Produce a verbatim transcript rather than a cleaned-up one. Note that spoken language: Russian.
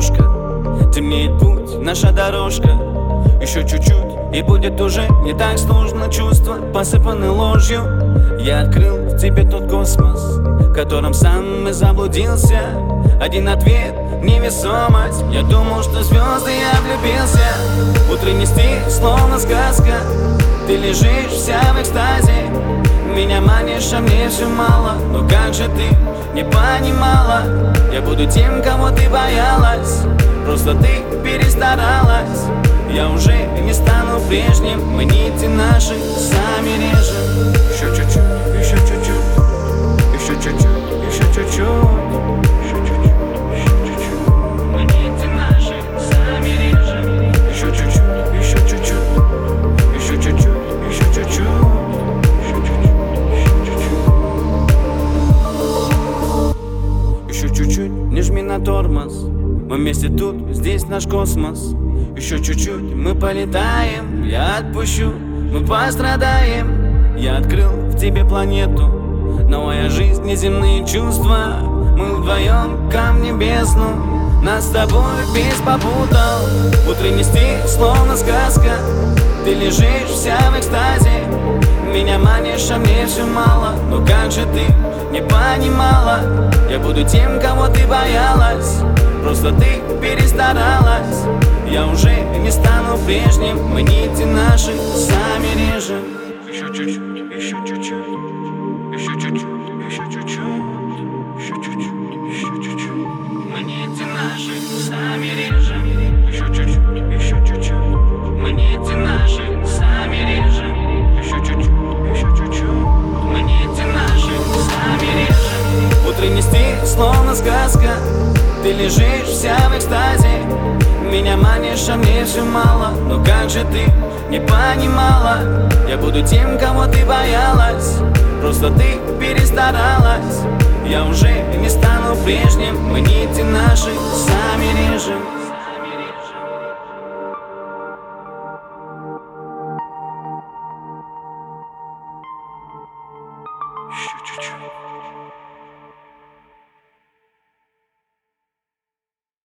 окошко, темнеет путь, наша дорожка. Еще чуть-чуть, и будет уже не так сложно. Чувства посыпаны ложью. Я открыл в тебе тот космос, в котором сам и заблудился. Один ответ — невесомость. Я думал, что звезды, я влюбился. Утренний стих, словно сказка. Ты лежишь вся в экстазе. Меня манишь, а мне все мало. Но как же ты не понимала? Я буду тем, кого ты боялась. Просто ты перестаралась. Я уже не стану прежним. Мы нити наши сами режем. Еще чуть-чуть, еще чуть-чуть, еще чуть-чуть, еще чуть-чуть, еще чуть-чуть, еще чуть-чуть. Мы нити наши сами режем. Еще чуть-чуть, еще чуть-чуть, еще чуть-чуть, еще чуть-чуть, еще чуть-чуть, еще чуть-чуть. Не жми на тормоз. Мы вместе тут, здесь наш космос. Еще чуть-чуть, мы полетаем. Я отпущу, мы пострадаем. Я открыл в тебе планету. Новая жизнь, неземные чувства. Мы вдвоем камни бездну. Нас с тобой весь попутал. Утренний стих, словно сказка. Ты лежишь вся в экстазе. Меня манишь, а мне все мало. Но как же ты не понимала? Я буду тем, кого ты боялась. Просто ты перестаралась. Я уже не стану прежним. Мы нити наши сами режем. Еще чуть-чуть, еще чуть-чуть, еще чуть-чуть, еще чуть-чуть, еще чуть-чуть, еще чуть-чуть. Мы нити наши сами режем. Еще чуть-чуть, еще чуть-чуть. Мы нити наши сами режем. Еще чуть-чуть, еще чуть-чуть. Мы нити наши сами режем. Утренний стих, словно сказка. Ты лежишь вся в экстазе. Меня манишь, а мне все мало. Но как же ты не понимала? Я буду тем, кого ты боялась. Просто ты перестаралась. Я уже не стану прежним. Мы нити наши сами режем.